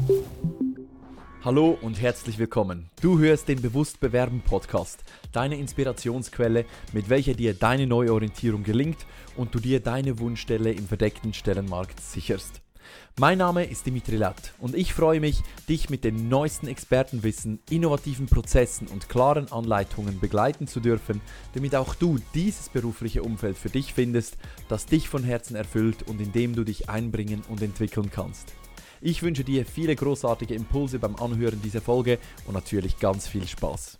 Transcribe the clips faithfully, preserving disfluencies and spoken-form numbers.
Hallo und herzlich willkommen. Du hörst den Bewusst Bewerben Podcast, deine Inspirationsquelle, mit welcher dir deine Neuorientierung gelingt und du dir deine Wunschstelle im verdeckten Stellenmarkt sicherst. Mein Name ist Dimitri Latt und ich freue mich, dich mit dem neuesten Expertenwissen, innovativen Prozessen und klaren Anleitungen begleiten zu dürfen, damit auch du dieses berufliche Umfeld für dich findest, das dich von Herzen erfüllt und in dem du dich einbringen und entwickeln kannst. Ich wünsche dir viele großartige Impulse beim Anhören dieser Folge und natürlich ganz viel Spaß.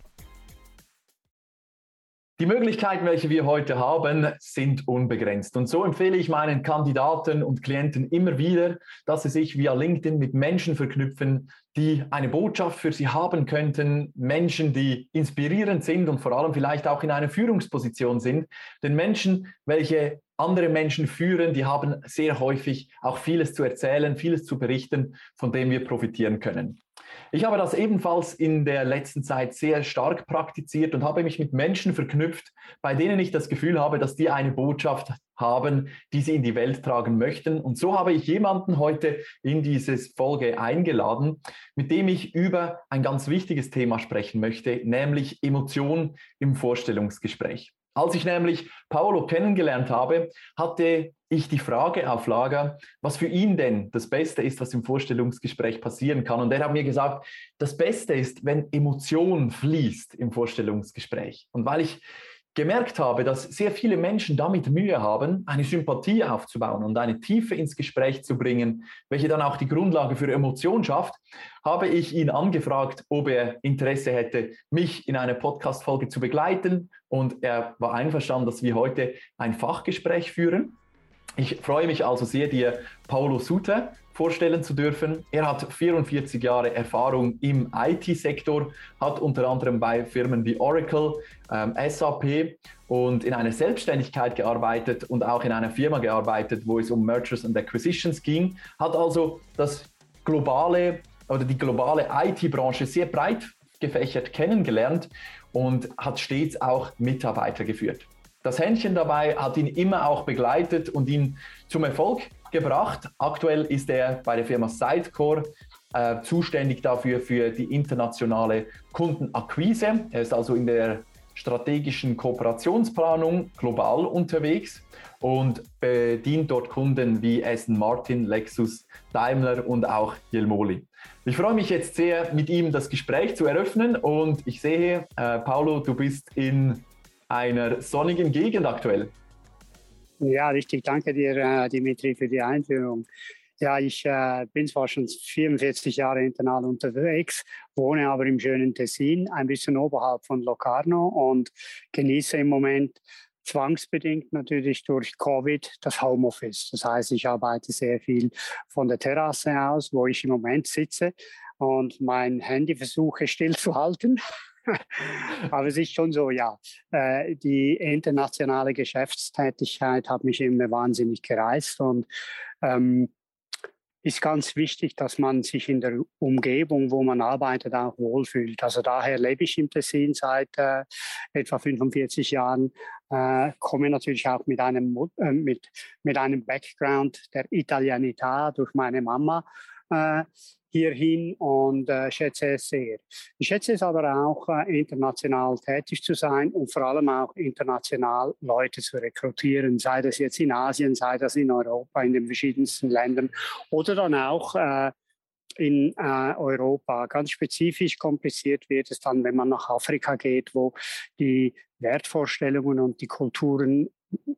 Die Möglichkeiten, welche wir heute haben, sind unbegrenzt. Und so empfehle ich meinen Kandidaten und Klienten immer wieder, dass sie sich via LinkedIn mit Menschen verknüpfen, die eine Botschaft für sie haben könnten, Menschen, die inspirierend sind und vor allem vielleicht auch in einer Führungsposition sind. Denn Menschen, welche andere Menschen führen, die haben sehr häufig auch vieles zu erzählen, vieles zu berichten, von dem wir profitieren können. Ich habe das ebenfalls in der letzten Zeit sehr stark praktiziert und habe mich mit Menschen verknüpft, bei denen ich das Gefühl habe, dass die eine Botschaft haben, die sie in die Welt tragen möchten. Und so habe ich jemanden heute in diese Folge eingeladen, mit dem ich über ein ganz wichtiges Thema sprechen möchte, nämlich Emotionen im Vorstellungsgespräch. Als ich nämlich Paolo kennengelernt habe, hatte ich die Frage auf Lager, was für ihn denn das Beste ist, was im Vorstellungsgespräch passieren kann. Und er hat mir gesagt, das Beste ist, wenn Emotion fließt im Vorstellungsgespräch. Und weil ich gemerkt habe, dass sehr viele Menschen damit Mühe haben, eine Sympathie aufzubauen und eine Tiefe ins Gespräch zu bringen, welche dann auch die Grundlage für Emotion schafft, habe ich ihn angefragt, ob er Interesse hätte, mich in einer Podcast-Folge zu begleiten. Und er war einverstanden, dass wir heute ein Fachgespräch führen. Ich freue mich also sehr, dir Paolo Suter vorstellen zu dürfen. Er hat vierundvierzig Jahre Erfahrung im I T-Sektor, hat unter anderem bei Firmen wie Oracle, ähm, S A P und in einer Selbstständigkeit gearbeitet und auch in einer Firma gearbeitet, wo es um Mergers and Acquisitions ging, hat also das globale oder die globale I T-Branche sehr breit gefächert kennengelernt und hat stets auch Mitarbeiter geführt. Das Händchen dabei hat ihn immer auch begleitet und ihn zum Erfolg gebracht. Aktuell ist er bei der Firma Sitecore äh, zuständig dafür für die internationale Kundenakquise. Er ist also in der strategischen Kooperationsplanung global unterwegs und bedient dort Kunden wie Aston Martin, Lexus, Daimler und auch Jelmoli. Ich freue mich jetzt sehr, mit ihm das Gespräch zu eröffnen und ich sehe, äh, Paolo, du bist in einer sonnigen Gegend aktuell. Ja, richtig. Danke dir, äh, Dimitri, für die Einführung. Ja, ich äh, bin zwar schon vierundvierzig Jahre international unterwegs, wohne aber im schönen Tessin, ein bisschen oberhalb von Locarno und genieße im Moment zwangsbedingt natürlich durch Covid das Homeoffice. Das heißt, ich arbeite sehr viel von der Terrasse aus, wo ich im Moment sitze und mein Handy versuche stillzuhalten. Aber es ist schon so, ja, äh, die internationale Geschäftstätigkeit hat mich immer wahnsinnig gereizt und ähm, ist ganz wichtig, dass man sich in der Umgebung, wo man arbeitet, auch wohlfühlt. Also daher lebe ich im Tessin seit äh, etwa fünfundvierzig Jahren, äh, komme natürlich auch mit einem, äh, mit, mit einem Background der Italianità durch meine Mama äh, hierhin und äh, schätze es sehr. Ich schätze es aber auch, äh, international tätig zu sein und vor allem auch international Leute zu rekrutieren, sei das jetzt in Asien, sei das in Europa, in den verschiedensten Ländern oder dann auch äh, in äh, Europa. Ganz spezifisch kompliziert wird es dann, wenn man nach Afrika geht, wo die Wertvorstellungen und die Kulturen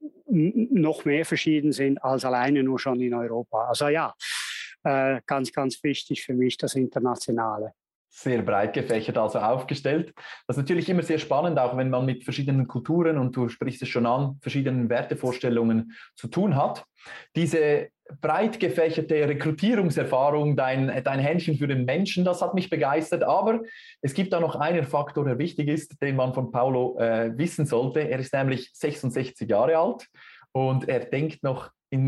noch mehr verschieden sind als alleine nur schon in Europa. Also ja, Äh, ganz, ganz wichtig für mich, das Internationale. Sehr breit gefächert also aufgestellt. Das ist natürlich immer sehr spannend, auch wenn man mit verschiedenen Kulturen, und du sprichst es schon an, verschiedenen Wertevorstellungen zu tun hat. Diese breit gefächerte Rekrutierungserfahrung, dein, dein Händchen für den Menschen, das hat mich begeistert. Aber es gibt da noch einen Faktor, der wichtig ist, den man von Paolo äh, wissen sollte. Er ist nämlich sechsundsechzig Jahre alt und er denkt noch in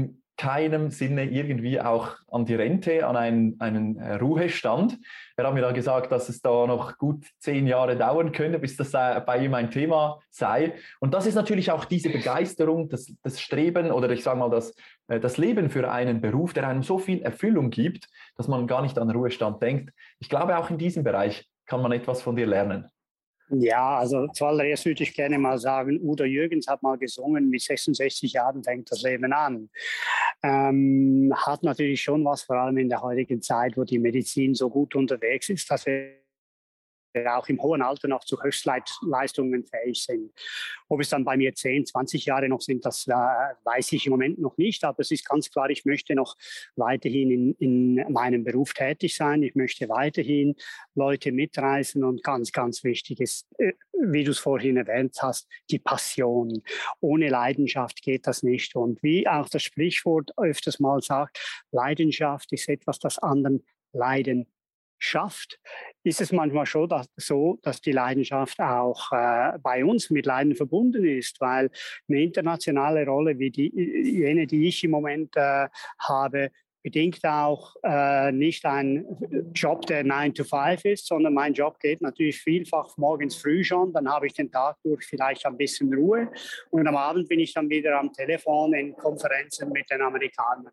keinem Sinne irgendwie auch an die Rente, an einen, einen Ruhestand. Er hat mir dann gesagt, dass es da noch gut zehn Jahre dauern könnte, bis das bei ihm ein Thema sei. Und das ist natürlich auch diese Begeisterung, das, das Streben oder ich sage mal das, das Leben für einen Beruf, der einem so viel Erfüllung gibt, dass man gar nicht an Ruhestand denkt. Ich glaube, auch in diesem Bereich kann man etwas von dir lernen. Ja, also zuallererst würde ich gerne mal sagen, Udo Jürgens hat mal gesungen, mit sechsundsechzig Jahren fängt das Leben an. Ähm, hat natürlich schon was, vor allem in der heutigen Zeit, wo die Medizin so gut unterwegs ist, dass wir auch im hohen Alter noch zu Höchstleistungen fähig sind. Ob es dann bei mir zehn, zwanzig Jahre noch sind, das äh, weiß ich im Moment noch nicht. Aber es ist ganz klar, ich möchte noch weiterhin in, in meinem Beruf tätig sein. Ich möchte weiterhin Leute mitreißen. Und ganz, ganz wichtig ist, äh, wie du es vorhin erwähnt hast, die Passion. Ohne Leidenschaft geht das nicht. Und wie auch das Sprichwort öfters mal sagt, Leidenschaft ist etwas, das anderen leiden schafft, ist es manchmal schon dass, so, dass die Leidenschaft auch äh, bei uns mit Leiden verbunden ist, weil eine internationale Rolle wie die, jene, die ich im Moment äh, habe, bedingt auch äh, nicht ein Job, der nine to five ist, sondern mein Job geht natürlich vielfach morgens früh schon, dann habe ich den Tag durch vielleicht ein bisschen Ruhe und am Abend bin ich dann wieder am Telefon in Konferenzen mit den Amerikanern.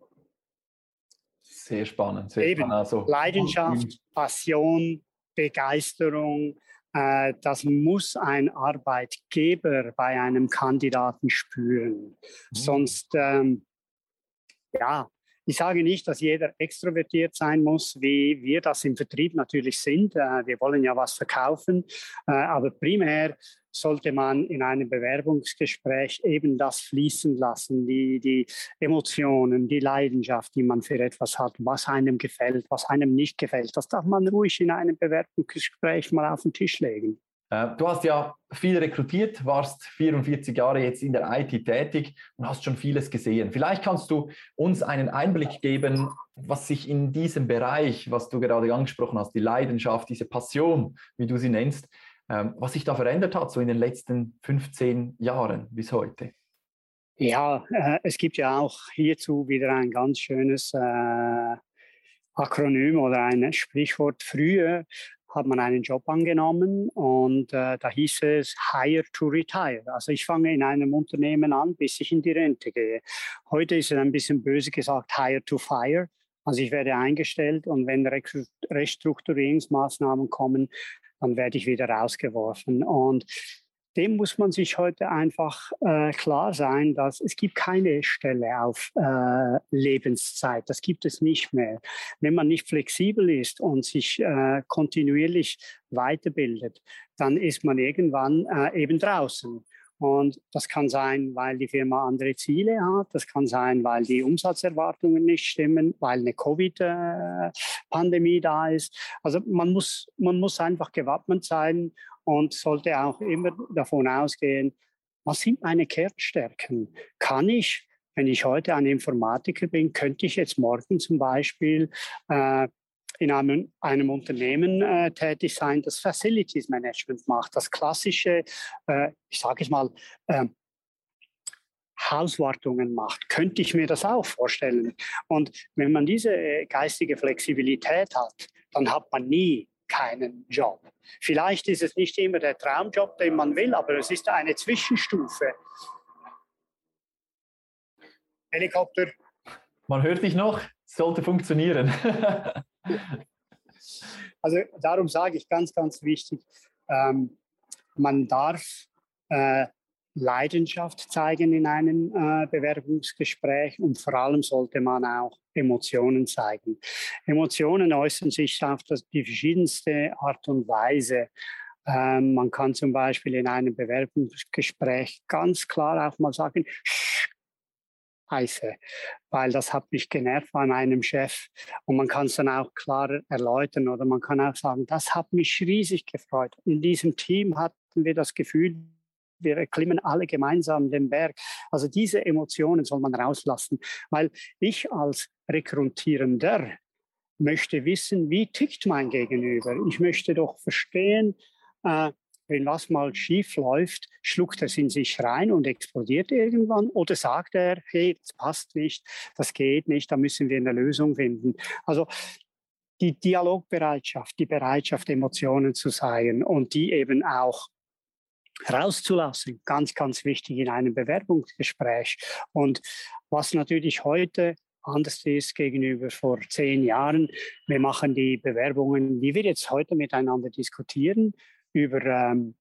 Sehr spannend. Sehr Eben, spannend. Also, Leidenschaft, Passion, Begeisterung, äh, das muss ein Arbeitgeber bei einem Kandidaten spüren. Mhm. Sonst, ähm, ja, ich sage nicht, dass jeder extrovertiert sein muss, wie wir das im Vertrieb natürlich sind. Äh, wir wollen ja was verkaufen, äh, aber primär sollte man in einem Bewerbungsgespräch eben das fließen lassen, die, die Emotionen, die Leidenschaft, die man für etwas hat, was einem gefällt, was einem nicht gefällt. Das darf man ruhig in einem Bewerbungsgespräch mal auf den Tisch legen. Du hast ja viel rekrutiert, warst vierundvierzig Jahre jetzt in der I T tätig und hast schon vieles gesehen. Vielleicht kannst du uns einen Einblick geben, was sich in diesem Bereich, was du gerade angesprochen hast, die Leidenschaft, diese Passion, wie du sie nennst, was sich da verändert hat, so in den letzten fünfzehn Jahren bis heute. Ja, äh, es gibt ja auch hierzu wieder ein ganz schönes äh, Akronym oder ein Sprichwort. Früher hat man einen Job angenommen und äh, da hieß es Hire to Retire. Also ich fange in einem Unternehmen an, bis ich in die Rente gehe. Heute ist es ein bisschen böse gesagt Hire to Fire. Also ich werde eingestellt und wenn Restrukturierungsmaßnahmen kommen, dann werde ich wieder rausgeworfen. Und dem muss man sich heute einfach äh, klar sein, dass es gibt keine Stelle auf äh, Lebenszeit. Das gibt es nicht mehr. Wenn man nicht flexibel ist und sich äh, kontinuierlich weiterbildet, dann ist man irgendwann äh, eben draußen. Und das kann sein, weil die Firma andere Ziele hat. Das kann sein, weil die Umsatzerwartungen nicht stimmen, weil eine Covid-Pandemie da ist. Also man muss, man muss einfach gewappnet sein und sollte auch immer davon ausgehen, was sind meine Kernstärken? Kann ich, wenn ich heute ein Informatiker bin, könnte ich jetzt morgen zum Beispiel äh, in einem, einem Unternehmen äh, tätig sein, das Facilities Management macht, das klassische, äh, ich sage es mal, äh, Hauswartungen macht. Könnte ich mir das auch vorstellen? Und wenn man diese geistige Flexibilität hat, dann hat man nie keinen Job. Vielleicht ist es nicht immer der Traumjob, den man will, aber es ist eine Zwischenstufe. Helikopter. Man hört dich noch, sollte funktionieren. Also darum sage ich ganz, ganz wichtig, ähm, man darf äh, Leidenschaft zeigen in einem äh, Bewerbungsgespräch und vor allem sollte man auch Emotionen zeigen. Emotionen äußern sich auf das, die verschiedenste Art und Weise. Ähm, man kann zum Beispiel in einem Bewerbungsgespräch ganz klar auch mal sagen, heiße, weil das hat mich genervt bei meinem Chef und man kann es dann auch klar erläutern oder man kann auch sagen, das hat mich riesig gefreut. In diesem Team hatten wir das Gefühl, wir erklimmen alle gemeinsam den Berg. Also diese Emotionen soll man rauslassen, weil ich als Rekrutierender möchte wissen, wie tickt mein Gegenüber. Ich möchte doch verstehen, äh, wenn was mal schief läuft, schluckt er es in sich rein und explodiert irgendwann? Oder sagt er, hey, das passt nicht, das geht nicht, da müssen wir eine Lösung finden? Also die Dialogbereitschaft, die Bereitschaft, Emotionen zu zeigen und die eben auch rauszulassen, ganz, ganz wichtig in einem Bewerbungsgespräch. Und was natürlich heute anders ist gegenüber vor zehn Jahren, wir machen die Bewerbungen, wie wir jetzt heute miteinander diskutieren, über ähm,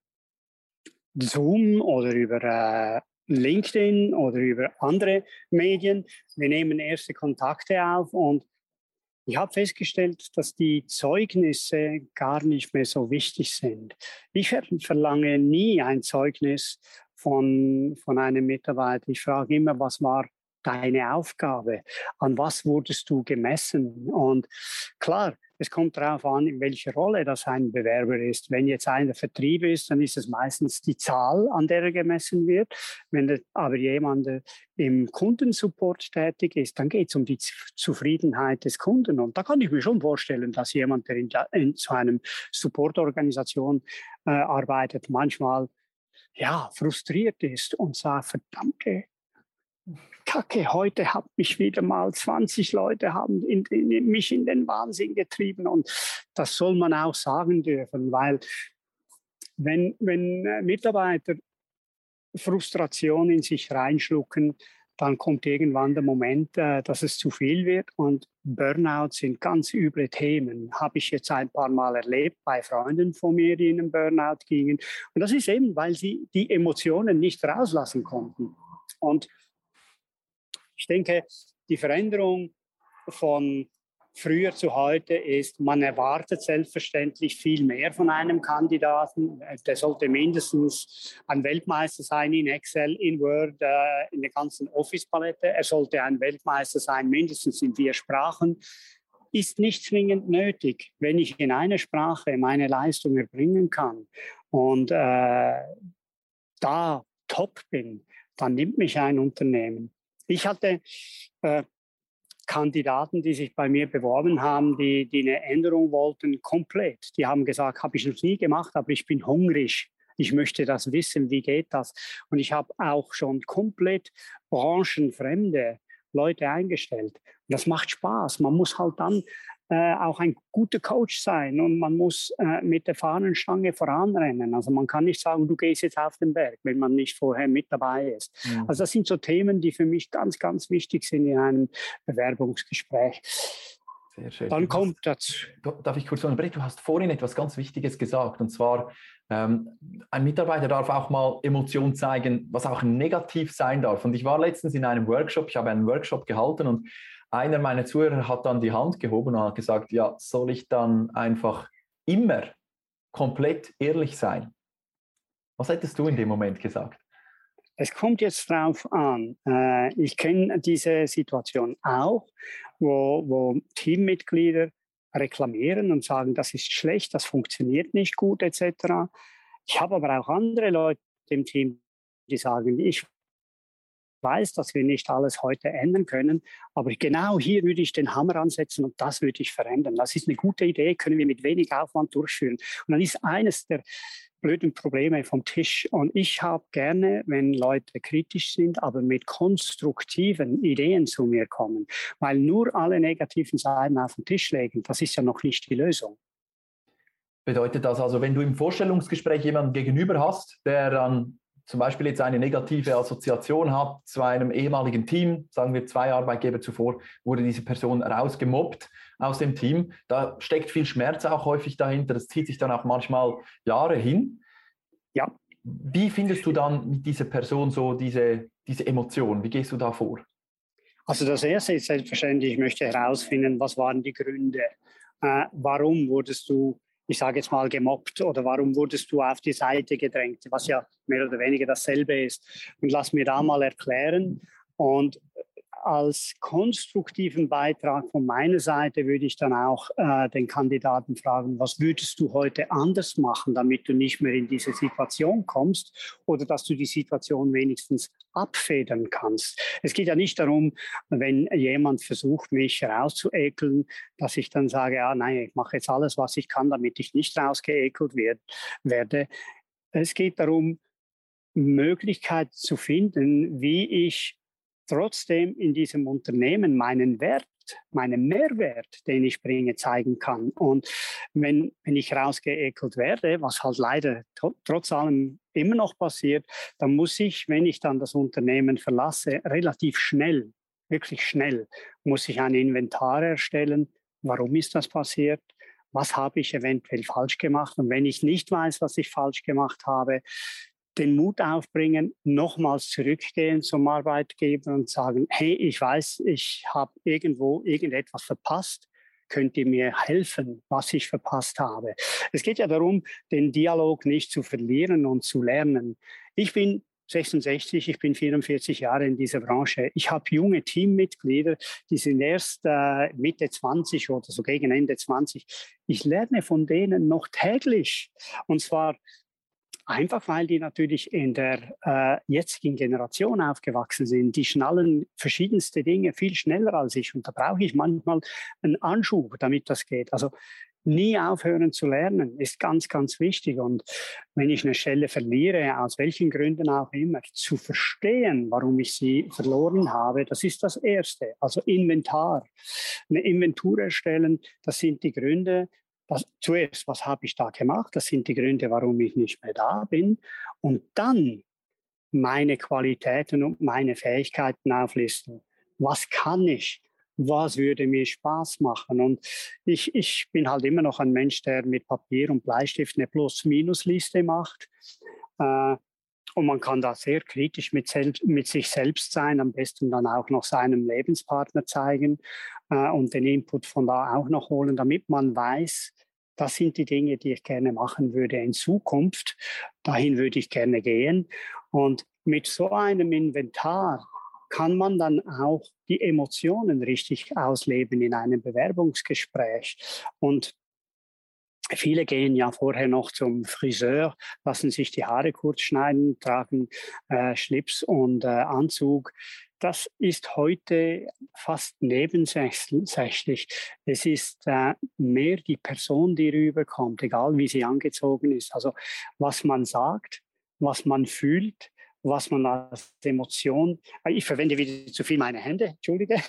Zoom oder über äh, LinkedIn oder über andere Medien. Wir nehmen erste Kontakte auf und ich habe festgestellt, dass die Zeugnisse gar nicht mehr so wichtig sind. Ich verlange nie ein Zeugnis von, von einem Mitarbeiter. Ich frage immer, was war deine Aufgabe? An was wurdest du gemessen? Und klar, es kommt darauf an, in welcher Rolle das ein Bewerber ist. Wenn jetzt einer Vertrieb ist, dann ist es meistens die Zahl, an der er gemessen wird. Wenn aber jemand im Kundensupport tätig ist, dann geht es um die Zufriedenheit des Kunden. Und da kann ich mir schon vorstellen, dass jemand, der in, in so einer Supportorganisation äh, arbeitet, manchmal ja, frustriert ist und sagt, verdammte Kacke, heute hat mich wieder mal zwanzig Leute haben in, in, mich in den Wahnsinn getrieben. Und das soll man auch sagen dürfen, weil wenn, wenn Mitarbeiter Frustration in sich reinschlucken, dann kommt irgendwann der Moment, äh, dass es zu viel wird. Und Burnout sind ganz üble Themen. Habe ich jetzt ein paar Mal erlebt bei Freunden von mir, die in einen Burnout gingen. Und das ist eben, weil sie die Emotionen nicht rauslassen konnten. Und ich denke, die Veränderung von früher zu heute ist, man erwartet selbstverständlich viel mehr von einem Kandidaten. Der sollte mindestens ein Weltmeister sein in Excel, in Word, äh, in der ganzen Office-Palette. Er sollte ein Weltmeister sein, mindestens in vier Sprachen. Ist nicht zwingend nötig, wenn ich in einer Sprache meine Leistung erbringen kann und äh, da top bin, dann nimmt mich ein Unternehmen. Ich hatte äh, Kandidaten, die sich bei mir beworben haben, die, die eine Änderung wollten, komplett. Die haben gesagt, habe ich noch nie gemacht, aber ich bin hungrig. Ich möchte das wissen, wie geht das? Und ich habe auch schon komplett branchenfremde Leute eingestellt. Und das macht Spaß. Man muss halt dann äh, auch ein guter Coach sein und man muss äh, mit der Fahnenstange voranrennen. Also man kann nicht sagen, du gehst jetzt auf den Berg, wenn man nicht vorher mit dabei ist. Mhm. Also das sind so Themen, die für mich ganz, ganz wichtig sind in einem Bewerbungsgespräch. Sehr schön. Dann kommt dazu. Darf ich kurz unterbrechen? Du hast vorhin etwas ganz Wichtiges gesagt, und zwar, ähm, ein Mitarbeiter darf auch mal Emotionen zeigen, was auch negativ sein darf. Und ich war letztens in einem Workshop, ich habe einen Workshop gehalten und einer meiner Zuhörer hat dann die Hand gehoben und hat gesagt, ja, soll ich dann einfach immer komplett ehrlich sein? Was hättest du in dem Moment gesagt? Es kommt jetzt drauf an. Ich kenne diese Situation auch, wo, wo Teammitglieder reklamieren und sagen, das ist schlecht, das funktioniert nicht gut et cetera. Ich habe aber auch andere Leute im Team, die sagen, ich weiß, dass wir nicht alles heute ändern können, aber genau hier würde ich den Hammer ansetzen und das würde ich verändern. Das ist eine gute Idee, können wir mit wenig Aufwand durchführen. Und dann ist eines der blöden Probleme vom Tisch. Und ich habe gerne, wenn Leute kritisch sind, aber mit konstruktiven Ideen zu mir kommen. Weil nur alle negativen Seiten auf den Tisch legen, das ist ja noch nicht die Lösung. Bedeutet das also, wenn du im Vorstellungsgespräch jemanden gegenüber hast, der dann zum Beispiel jetzt eine negative Assoziation hat zu einem ehemaligen Team, sagen wir zwei Arbeitgeber zuvor, wurde diese Person rausgemobbt aus dem Team. Da steckt viel Schmerz auch häufig dahinter. Das zieht sich dann auch manchmal Jahre hin. Ja. Wie findest du dann mit dieser Person so diese, diese Emotion? Wie gehst du da vor? Also das Erste ist selbstverständlich, ich möchte herausfinden, was waren die Gründe? Äh, warum wurdest du, ich sage jetzt mal, gemobbt oder warum wurdest du auf die Seite gedrängt, was ja mehr oder weniger dasselbe ist. Und lass mir da mal erklären. Und als konstruktiven Beitrag von meiner Seite würde ich dann auch äh, den Kandidaten fragen, was würdest du heute anders machen, damit du nicht mehr in diese Situation kommst oder dass du die Situation wenigstens abfedern kannst. Es geht ja nicht darum, wenn jemand versucht, mich rauszuekeln, dass ich dann sage, ja, nein, ich mache jetzt alles, was ich kann, damit ich nicht rausgeekelt werd, werde. es geht darum, Möglichkeiten zu finden, wie ich trotzdem in diesem Unternehmen meinen Wert, meinen Mehrwert, den ich bringe, zeigen kann. Und wenn, wenn ich rausgeekelt werde, was halt leider trotz allem immer noch passiert, dann muss ich, wenn ich dann das Unternehmen verlasse, relativ schnell, wirklich schnell, muss ich ein Inventar erstellen. Warum ist das passiert? Was habe ich eventuell falsch gemacht? Und wenn ich nicht weiß, was ich falsch gemacht habe, den Mut aufbringen, nochmals zurückgehen zum Arbeitgeber und sagen, hey, ich weiß, ich habe irgendwo irgendetwas verpasst. Könnt ihr mir helfen, was ich verpasst habe? Es geht ja darum, den Dialog nicht zu verlieren und zu lernen. Ich bin sechsundsechzig, ich bin vierundvierzig Jahre in dieser Branche. Ich habe junge Teammitglieder, die sind erst äh, Mitte zwanzig oder so gegen Ende zwanzig. Ich lerne von denen noch täglich. Und zwar einfach, weil die natürlich in der äh, jetzigen Generation aufgewachsen sind. Die schnallen verschiedenste Dinge viel schneller als ich. Und da brauche ich manchmal einen Anschub, damit das geht. Also nie aufhören zu lernen ist ganz, ganz wichtig. Und wenn ich eine Stelle verliere, aus welchen Gründen auch immer, zu verstehen, warum ich sie verloren habe, das ist das Erste. Also Inventar. Eine Inventur erstellen, das sind die Gründe. Das, zuerst, was habe ich da gemacht? Das sind die Gründe, warum ich nicht mehr da bin. Und dann meine Qualitäten und meine Fähigkeiten auflisten. Was kann ich? Was würde mir Spaß machen? Und ich, ich bin halt immer noch ein Mensch, der mit Papier und Bleistift eine Plus-Minus-Liste macht. Äh, und man kann da sehr kritisch mit, selbst, mit sich selbst sein, am besten dann auch noch seinem Lebenspartner zeigen äh, und den Input von da auch noch holen, damit man weiß, das sind die Dinge, die ich gerne machen würde in Zukunft. Dahin würde ich gerne gehen. Und mit so einem Inventar kann man dann auch die Emotionen richtig ausleben in einem Bewerbungsgespräch. Und viele gehen ja vorher noch zum Friseur, lassen sich die Haare kurz schneiden, tragen äh, Schlips und äh, Anzug. Das ist heute fast nebensächlich. Es ist äh, mehr die Person, die rüberkommt, egal wie sie angezogen ist. Also was man sagt, was man fühlt, was man als Emotion. Ich verwende wieder zu viel meine Hände, entschuldige.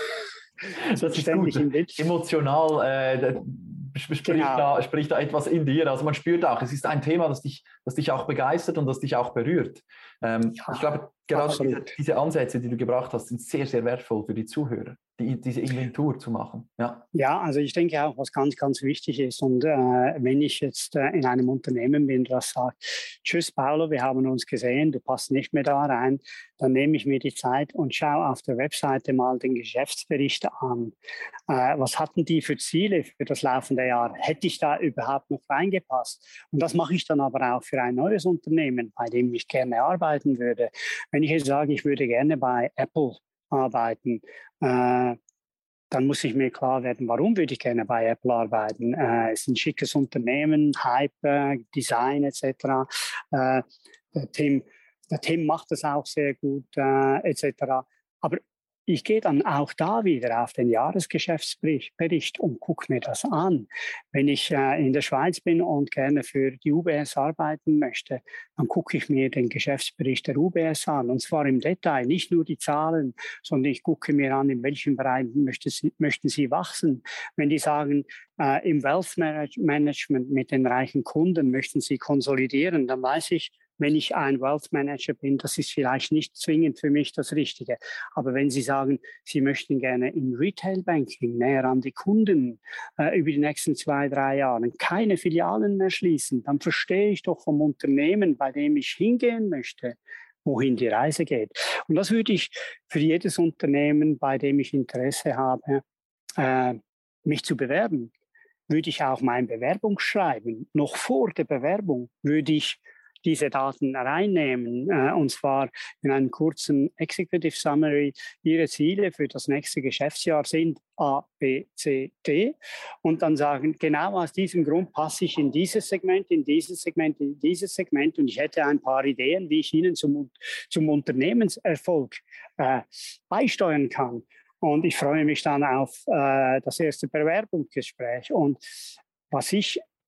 Das ist gut. Emotional äh, spricht, genau. da, spricht da etwas in dir. Also man spürt auch, es ist ein Thema, das dich, das dich auch begeistert und das dich auch berührt. Ähm, ja, ich glaube, gerade diese, diese Ansätze, die du gebracht hast, sind sehr, sehr wertvoll für die Zuhörer, die, diese Inventur zu machen. Ja. Ja, also ich denke auch, was ganz, ganz wichtig ist. Und äh, wenn ich jetzt äh, in einem Unternehmen bin, das sagt, tschüss Paolo, wir haben uns gesehen, du passt nicht mehr da rein, dann nehme ich mir die Zeit und schaue auf der Webseite mal den Geschäftsbericht an. Äh, was hatten die für Ziele für das laufende Jahr? Hätte ich da überhaupt noch reingepasst? Und das mache ich dann aber auch für ein neues Unternehmen, bei dem ich gerne arbeiten würde. Wenn ich jetzt sage, ich würde gerne bei Apple arbeiten, äh, dann muss ich mir klar werden, warum würde ich gerne bei Apple arbeiten. Äh, es ist ein schickes Unternehmen, Hype, äh, Design et cetera. Äh, der, Tim, der Tim macht das auch sehr gut äh, et cetera. Aber ich gehe dann auch da wieder auf den Jahresgeschäftsbericht und gucke mir das an. Wenn ich äh, in der Schweiz bin und gerne für die U B S arbeiten möchte, dann gucke ich mir den Geschäftsbericht der U B S an. Und zwar im Detail, nicht nur die Zahlen, sondern ich gucke mir an, in welchen Bereichen möchte sie, möchten sie wachsen. Wenn die sagen, äh, im Wealth Management mit den reichen Kunden möchten sie konsolidieren, dann weiß ich, wenn ich ein Wealth Manager bin, das ist vielleicht nicht zwingend für mich das Richtige. Aber wenn Sie sagen, Sie möchten gerne im Retail Banking näher an die Kunden äh, über die nächsten zwei, drei Jahre keine Filialen mehr schließen, dann verstehe ich doch vom Unternehmen, bei dem ich hingehen möchte, wohin die Reise geht. Und das würde ich für jedes Unternehmen, bei dem ich Interesse habe, äh, mich zu bewerben, würde ich auch mein Bewerbungsschreiben, noch vor der Bewerbung, würde ich diese Daten reinnehmen, äh, und zwar in einem kurzen Executive Summary. Ihre Ziele für das nächste Geschäftsjahr sind A, B, C, D und dann sagen, genau aus diesem Grund passe ich in dieses Segment, in dieses Segment, in dieses Segment und ich hätte ein paar Ideen, wie ich Ihnen zum, zum Unternehmenserfolg äh, beisteuern kann. Und ich freue mich dann auf äh, das erste Bewerbungsgespräch. Und was ich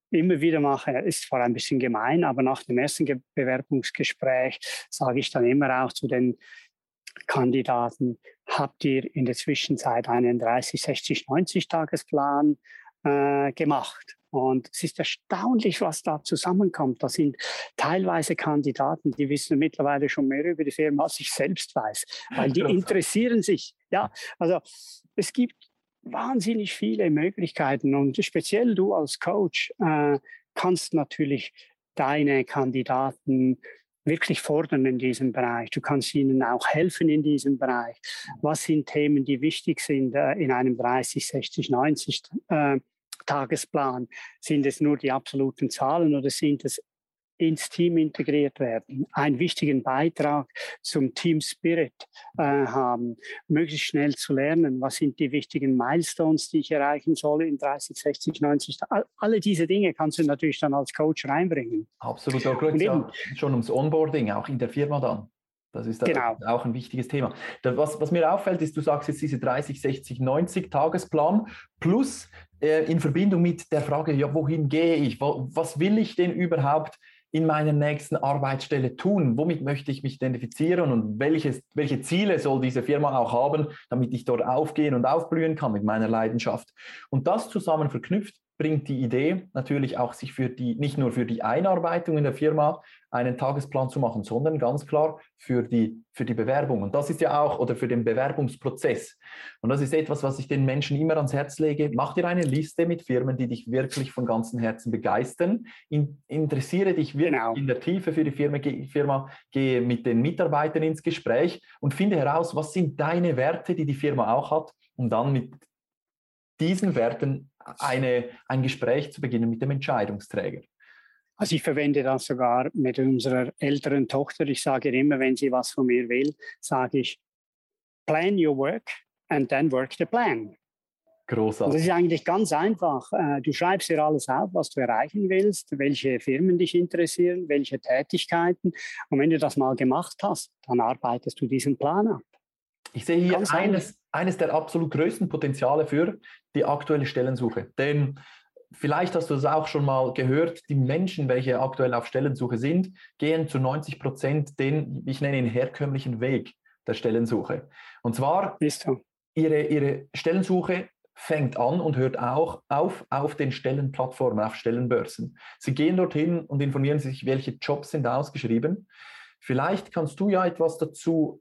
immer wieder mache, ist zwar ein bisschen gemein, aber nach dem ersten Ge- Bewerbungsgespräch sage ich dann immer auch zu den Kandidaten, habt ihr in der Zwischenzeit einen dreißig, sechzig, neunzig Tagesplan äh, gemacht? Und es ist erstaunlich, was da zusammenkommt. Das sind teilweise Kandidaten, die wissen mittlerweile schon mehr über die Firma, als ich selbst weiß, weil die interessieren sich. Ja, also es gibt wahnsinnig viele Möglichkeiten und speziell du als Coach äh, kannst natürlich deine Kandidaten wirklich fordern in diesem Bereich. Du kannst ihnen auch helfen in diesem Bereich. Was sind Themen, die wichtig sind äh, in einem dreißig, sechzig, neunzig äh, Tagesplan? Sind es nur die absoluten Zahlen oder sind es ins Team integriert werden, einen wichtigen Beitrag zum Team Spirit äh, haben, möglichst schnell zu lernen, was sind die wichtigen Milestones, die ich erreichen soll in dreißig, sechzig, neunzig, alle diese Dinge kannst du natürlich dann als Coach reinbringen. Absolut, da geht es ja schon ums Onboarding, auch in der Firma dann. Das ist genau. auch ein wichtiges Thema. Was, was mir auffällt, ist, du sagst jetzt diese dreißig, sechzig, neunzig Tagesplan plus äh, in Verbindung mit der Frage, ja, wohin gehe ich, wo, was will ich denn überhaupt in meiner nächsten Arbeitsstelle tun? Womit möchte ich mich identifizieren und welches, welche Ziele soll diese Firma auch haben, damit ich dort aufgehen und aufblühen kann mit meiner Leidenschaft? Und das zusammen verknüpft bringt die Idee natürlich auch, sich für die, nicht nur für die Einarbeitung in der Firma einen Tagesplan zu machen, sondern ganz klar für die, für die Bewerbung. Und das ist ja auch, oder für den Bewerbungsprozess. Und das ist etwas, was ich den Menschen immer ans Herz lege. Mach dir eine Liste mit Firmen, die dich wirklich von ganzem Herzen begeistern. In, interessiere dich wirklich genau. in der Tiefe für die Firma, Firma, gehe mit den Mitarbeitern ins Gespräch und finde heraus, was sind deine Werte, die die Firma auch hat, um dann mit diesen Werten eine, ein Gespräch zu beginnen mit dem Entscheidungsträger. Also ich verwende das sogar mit unserer älteren Tochter. Ich sage ihr immer, wenn sie was von mir will, sage ich, plan your work and then work the plan. Großartig. Und das ist eigentlich ganz einfach. Du schreibst dir alles auf, was du erreichen willst, welche Firmen dich interessieren, welche Tätigkeiten. Und wenn du das mal gemacht hast, dann arbeitest du diesen Plan ab. Ich sehe hier eines, eines der absolut größten Potenziale für die aktuelle Stellensuche. Denn vielleicht hast du es auch schon mal gehört, die Menschen, welche aktuell auf Stellensuche sind, gehen zu neunzig Prozent den, ich nenne ihn herkömmlichen Weg der Stellensuche. Und zwar, ihre, ihre Stellensuche fängt an und hört auch auf auf den Stellenplattformen, auf Stellenbörsen. Sie gehen dorthin und informieren sich, welche Jobs sind ausgeschrieben. Vielleicht kannst du ja etwas dazu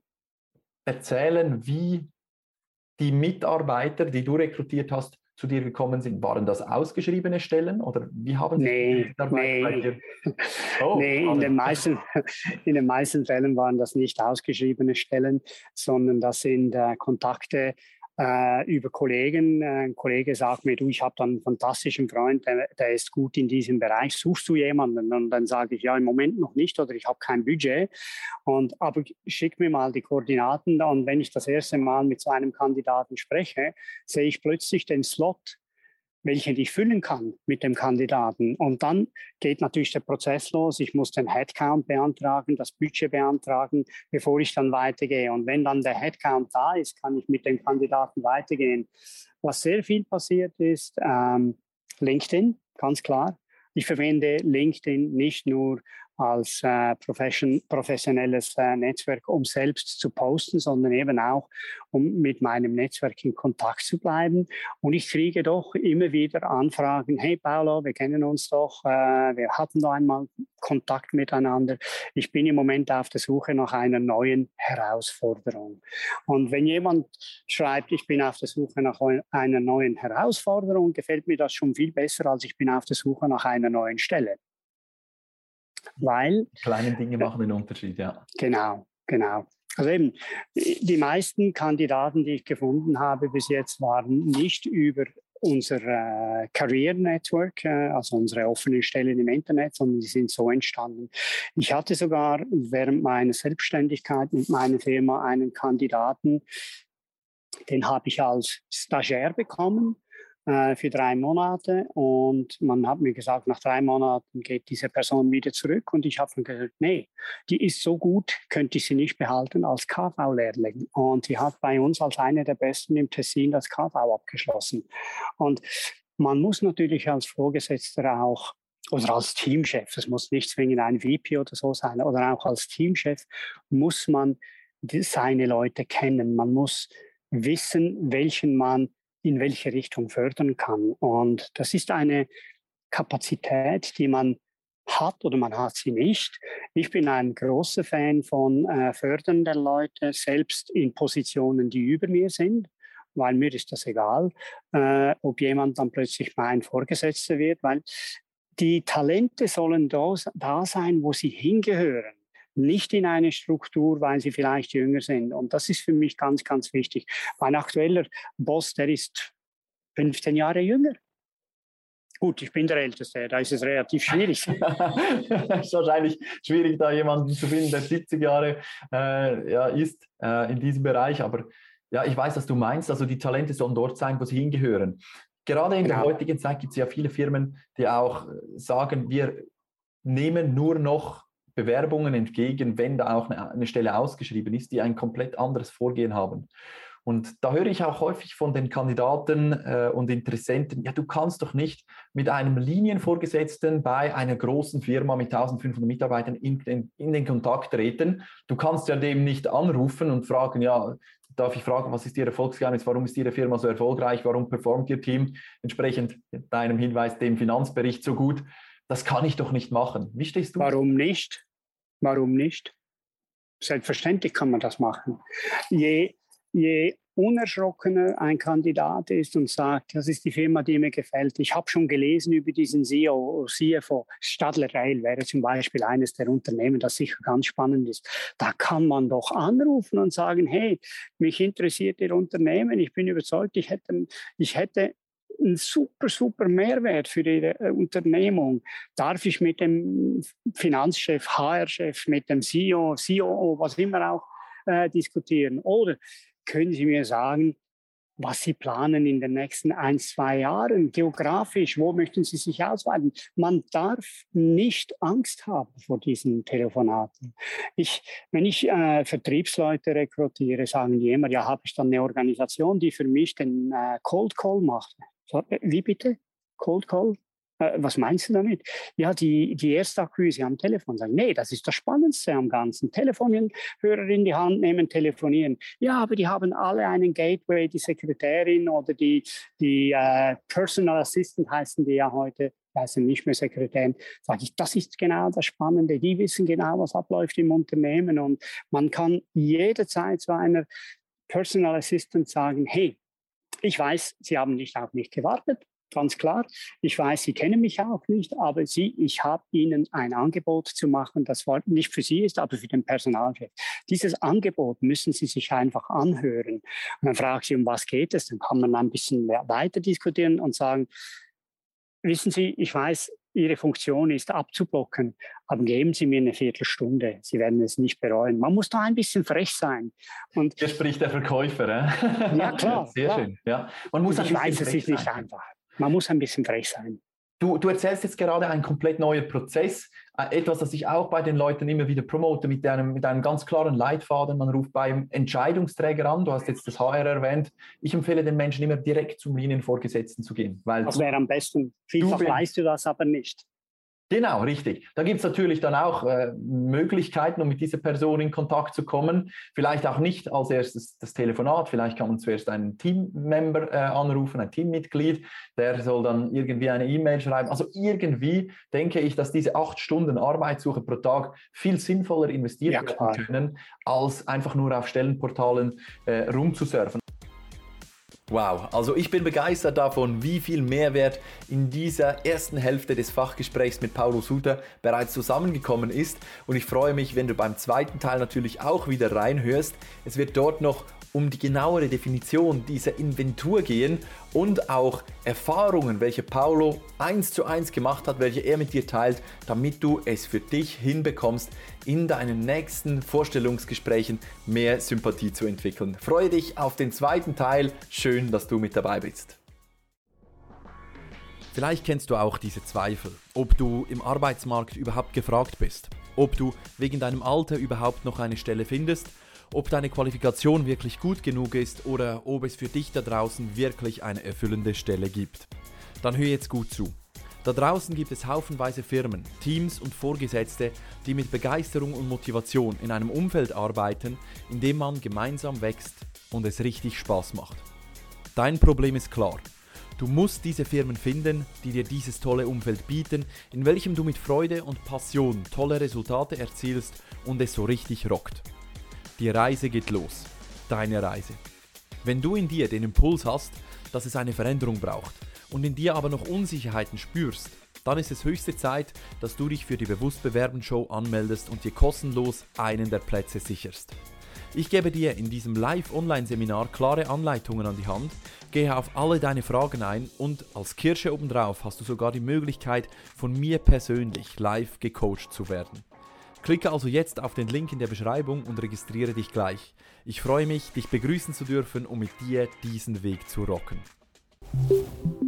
erzählen, wie die Mitarbeiter, die du rekrutiert hast, zu dir gekommen sind. Waren das ausgeschriebene Stellen oder wie haben sich nee, die Mitarbeiter nee. bei dir? Oh, nee, in den, meisten, in den meisten Fällen waren das nicht ausgeschriebene Stellen, sondern das sind äh, Kontakte äh, über Kollegen. Ein Kollege sagt mir, du, ich habe dann einen fantastischen Freund, der, der ist gut in diesem Bereich. Suchst du jemanden? Und dann sage ich, ja, im Moment noch nicht oder ich habe kein Budget. Und, aber schick mir mal die Koordinaten. Und wenn ich das erste Mal mit so einem Kandidaten spreche, sehe ich plötzlich den Slot, welchen ich füllen kann mit dem Kandidaten. Und dann geht natürlich der Prozess los. Ich muss den Headcount beantragen, das Budget beantragen, bevor ich dann weitergehe. Und wenn dann der Headcount da ist, kann ich mit dem Kandidaten weitergehen. Was sehr viel passiert ist, ähm, LinkedIn, ganz klar. Ich verwende LinkedIn nicht nur als äh, profession, professionelles äh, Netzwerk, um selbst zu posten, sondern eben auch, um mit meinem Netzwerk in Kontakt zu bleiben. Und ich kriege doch immer wieder Anfragen, hey Paolo, wir kennen uns doch, äh, wir hatten da einmal Kontakt miteinander. Ich bin im Moment auf der Suche nach einer neuen Herausforderung. Und wenn jemand schreibt, ich bin auf der Suche nach einer neuen Herausforderung, gefällt mir das schon viel besser, als ich bin auf der Suche nach einer neuen Stelle. Weil die kleinen Dinge machen den Unterschied, ja. Genau, genau. Also eben, die meisten Kandidaten, die ich gefunden habe bis jetzt, waren nicht über unser äh, Career Network, äh, also unsere offenen Stellen im Internet, sondern die sind so entstanden. Ich hatte sogar während meiner Selbstständigkeit mit meiner Firma einen Kandidaten, den habe ich als Stagiaire bekommen für drei Monate und man hat mir gesagt, nach drei Monaten geht diese Person wieder zurück und ich habe dann gesagt, nee, die ist so gut, könnte ich sie nicht behalten als K V-Lehrling und sie hat bei uns als eine der Besten im Tessin das K V abgeschlossen und man muss natürlich als Vorgesetzter auch, oder als Teamchef, es muss nicht zwingend ein V P oder so sein, oder auch als Teamchef muss man die, seine Leute kennen. Man muss wissen, welchen man in welche Richtung fördern kann. Und das ist eine Kapazität, die man hat oder man hat sie nicht. Ich bin ein großer Fan von äh, Fördern der Leute, selbst in Positionen, die über mir sind, weil mir ist das egal, äh, ob jemand dann plötzlich mein Vorgesetzter wird, weil die Talente sollen da, da sein, wo sie hingehören. Nicht in eine Struktur, weil sie vielleicht jünger sind. Und das ist für mich ganz, ganz wichtig. Mein aktueller Boss, der ist fünfzehn Jahre jünger. Gut, ich bin der Älteste, da ist es relativ schwierig. Es ist wahrscheinlich schwierig, da jemanden zu finden, der siebzig Jahre äh, ja, ist äh, in diesem Bereich. Aber ja, ich weiß, was du meinst. Also die Talente sollen dort sein, wo sie hingehören. Gerade in genau. der heutigen Zeit gibt es ja viele Firmen, die auch sagen, wir nehmen nur noch Bewerbungen entgegen, wenn da auch eine, eine Stelle ausgeschrieben ist, die ein komplett anderes Vorgehen haben. Und da höre ich auch häufig von den Kandidaten äh, und Interessenten, ja, du kannst doch nicht mit einem Linienvorgesetzten bei einer großen Firma mit eintausendfünfhundert Mitarbeitern in, in, in den Kontakt treten. Du kannst ja dem nicht anrufen und fragen, ja, darf ich fragen, was ist Ihr Erfolgsgeheimnis, warum ist Ihre Firma so erfolgreich, warum performt Ihr Team entsprechend deinem Hinweis dem Finanzbericht so gut? Das kann ich doch nicht machen. Wie stehst du? Warum nicht? Warum nicht? Selbstverständlich kann man das machen. Je, je unerschrockener ein Kandidat ist und sagt, das ist die Firma, die mir gefällt. Ich habe schon gelesen über diesen C E O, C F O. Stadler Rail wäre zum Beispiel eines der Unternehmen, das sicher ganz spannend ist. Da kann man doch anrufen und sagen, hey, mich interessiert Ihr Unternehmen. Ich bin überzeugt, ich hätte, ich hätte ein super, super Mehrwert für Ihre Unternehmung. Darf ich mit dem Finanzchef, H R-Chef, mit dem C E O, C O O, was immer auch, äh, diskutieren? Oder können Sie mir sagen, was Sie planen in den nächsten ein, zwei Jahren, geografisch, wo möchten Sie sich ausweiten? Man darf nicht Angst haben vor diesen Telefonaten. Ich, wenn ich äh, Vertriebsleute rekrutiere, sagen die immer, ja, habe ich dann eine Organisation, die für mich den äh, Cold Call macht. So, wie bitte? Cold Call? Äh, was meinst du damit? Ja, die, die Erstakquise am Telefon. Sagen, nee, das ist das Spannendste am Ganzen. Telefonhörer in die Hand nehmen, telefonieren. Ja, aber die haben alle einen Gateway, die Sekretärin oder die, die äh, Personal Assistant heißen die ja heute, heißen nicht mehr Sekretärin. Sage ich, das ist genau das Spannende. Die wissen genau, was abläuft im Unternehmen und man kann jederzeit zu einer Personal Assistant sagen, hey, ich weiß, Sie haben nicht auf mich gewartet, ganz klar. Ich weiß, Sie kennen mich auch nicht, aber Sie, ich habe Ihnen ein Angebot zu machen, das nicht für Sie ist, aber für den Personalchef. Dieses Angebot müssen Sie sich einfach anhören. Und dann frage ich Sie, um was geht es? Dann kann man ein bisschen weiter diskutieren und sagen, wissen Sie, ich weiß, Ihre Funktion ist abzublocken, aber geben Sie mir eine Viertelstunde. Sie werden es nicht bereuen. Man muss da ein bisschen frech sein. Und hier spricht der Verkäufer. Äh? Ja, klar. Sehr klar. schön. Ja. Man muss ich weiß, es ist nicht einfach. Man muss ein bisschen frech sein. Du, du erzählst jetzt gerade ein komplett neuer Prozess, etwas, das ich auch bei den Leuten immer wieder promote, mit einem, mit einem ganz klaren Leitfaden. Man ruft beim Entscheidungsträger an, du hast jetzt das H R erwähnt. Ich empfehle den Menschen immer direkt zum Linienvorgesetzten zu gehen. Weil das wäre am besten. Vielfach weißt du das aber nicht. Genau, richtig. Da gibt es natürlich dann auch äh, Möglichkeiten, um mit dieser Person in Kontakt zu kommen. Vielleicht auch nicht als erstes das Telefonat, vielleicht kann man zuerst einen Teammember äh, anrufen, ein Teammitglied, der soll dann irgendwie eine E-Mail schreiben. Also irgendwie denke ich, dass diese acht Stunden Arbeitssuche pro Tag viel sinnvoller investiert ja, werden können, als einfach nur auf Stellenportalen äh, rumzusurfen. Wow, also ich bin begeistert davon, wie viel Mehrwert in dieser ersten Hälfte des Fachgesprächs mit Paulo Suter bereits zusammengekommen ist und ich freue mich, wenn du beim zweiten Teil natürlich auch wieder reinhörst. Es wird dort noch um die genauere Definition dieser Inventur gehen und auch Erfahrungen, welche Paulo eins zu eins gemacht hat, welche er mit dir teilt, damit du es für dich hinbekommst, in deinen nächsten Vorstellungsgesprächen mehr Sympathie zu entwickeln. Freue dich auf den zweiten Teil. Schön, dass du mit dabei bist. Vielleicht kennst du auch diese Zweifel, ob du im Arbeitsmarkt überhaupt gefragt bist, ob du wegen deinem Alter überhaupt noch eine Stelle findest, ob deine Qualifikation wirklich gut genug ist oder ob es für dich da draußen wirklich eine erfüllende Stelle gibt. Dann hör jetzt gut zu. Da draußen gibt es haufenweise Firmen, Teams und Vorgesetzte, die mit Begeisterung und Motivation in einem Umfeld arbeiten, in dem man gemeinsam wächst und es richtig Spaß macht. Dein Problem ist klar. Du musst diese Firmen finden, die dir dieses tolle Umfeld bieten, in welchem du mit Freude und Passion tolle Resultate erzielst und es so richtig rockt. Die Reise geht los. Deine Reise. Wenn du in dir den Impuls hast, dass es eine Veränderung braucht und in dir aber noch Unsicherheiten spürst, dann ist es höchste Zeit, dass du dich für die Bewusst-Bewerben-Show anmeldest und dir kostenlos einen der Plätze sicherst. Ich gebe dir in diesem Live-Online-Seminar klare Anleitungen an die Hand, gehe auf alle deine Fragen ein und als Kirsche obendrauf hast du sogar die Möglichkeit, von mir persönlich live gecoacht zu werden. Klicke also jetzt auf den Link in der Beschreibung und registriere dich gleich. Ich freue mich, dich begrüßen zu dürfen und mit dir diesen Weg zu rocken.